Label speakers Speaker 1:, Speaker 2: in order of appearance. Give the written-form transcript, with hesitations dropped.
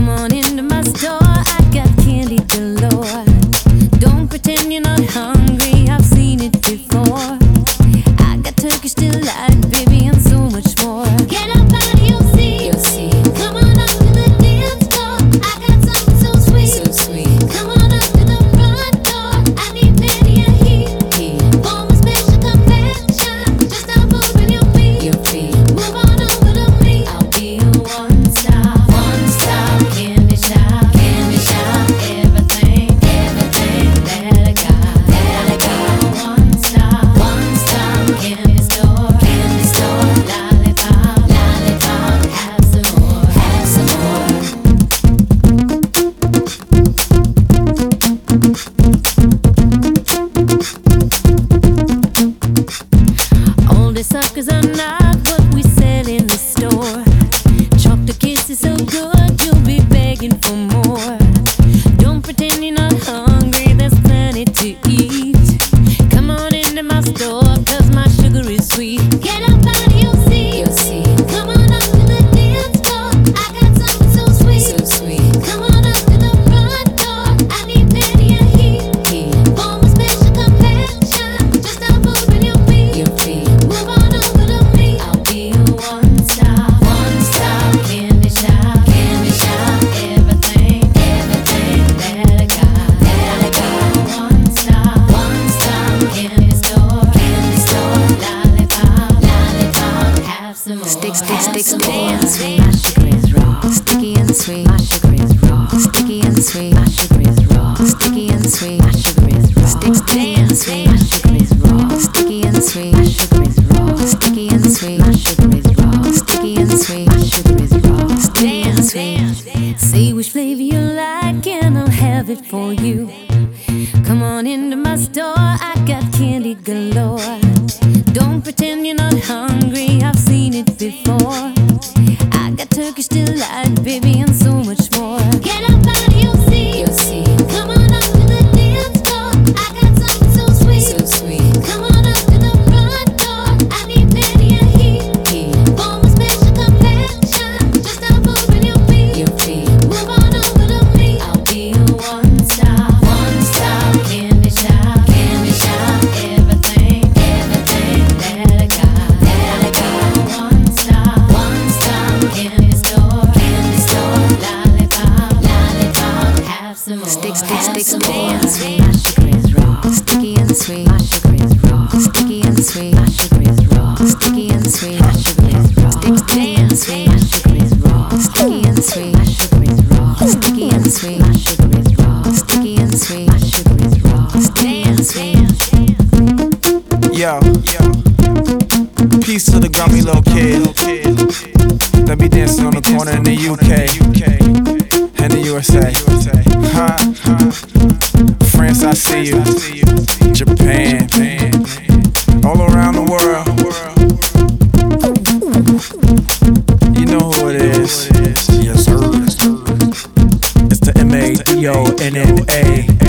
Speaker 1: Come on into my store, I got candy galore. Don't pretend you're not hungry, I've seen it before. I got Turkish delight, baby, and so much more. Get up out of your seat, come on up to the dance floor. I got something so sweet, so sweet. Come on up to the front door. I need plenty of heat, for my special confection. Just stop moving your feet, move on over to me. I'll be a one-stop candy shop, everything that I got. One-stop candy store, lollipop, have some more. All the suckers are not what we sell in the store. Chocolate kisses so good, you'll be begging for more. Don't pretend you're not hungry, there's plenty to eat. Come on into my store, 'cause my sugar is sweet. Get up out of your seat, come on up to the dance floor. I got something so sweet, come on up to the front door. I need plenty of heat, for my special confection. Just stop moving your feet, move on over to me. I'll be a one-stop candy shop, everything that I got. One-stop candy store, lollipop, have some more.
Speaker 2: Sticky and sweet. My sugar is raw. Sticky and sweet. My sugar is raw. Sticky and sweet. My sugar is raw. Sticky and sweet. My sugar is raw. Sticky and sweet. My sugar is raw. Sticky and sweet. My sugar is raw. Sticky and sweet. My sugar is raw. Sticky and sweet. My sugar is raw. Sticky and sweet.
Speaker 1: Say which flavor you like and I'll have it for you. Come on into my store, I got candy galore. Don't pretend you're not hungry, I've seen it before. I got Turkish delight, baby, and so much more. Get up out of your seat, come on up to the dance floor. I got something so sweet, come on up to the front door. I need plenty of heat, for my special confection. Just stop moving your feet, move on over to me. I'll be a one-stop candy shop, everything that I got. One-stop candy store, lollipop, have some more.
Speaker 2: Sticky and sweet. My sugar is raw. Sticky and sweet. My sugar is raw. Sticky and sweet. My sugar is raw. Sticky and sweet. My sugar is raw. Sticky and sweet. My sugar is raw. Sticky and sweet. My sugar is raw. Sticky and sweet. My sugar is raw. Sticky and sweet. My sugar is raw. Sticky and sweet.
Speaker 3: Yo, peace to the grumpy little kid that be dancing on the corner in the UK and the USA. France, I see you. Japan, all around the world. You know who it is. Yes, sir. It's the MADONNA.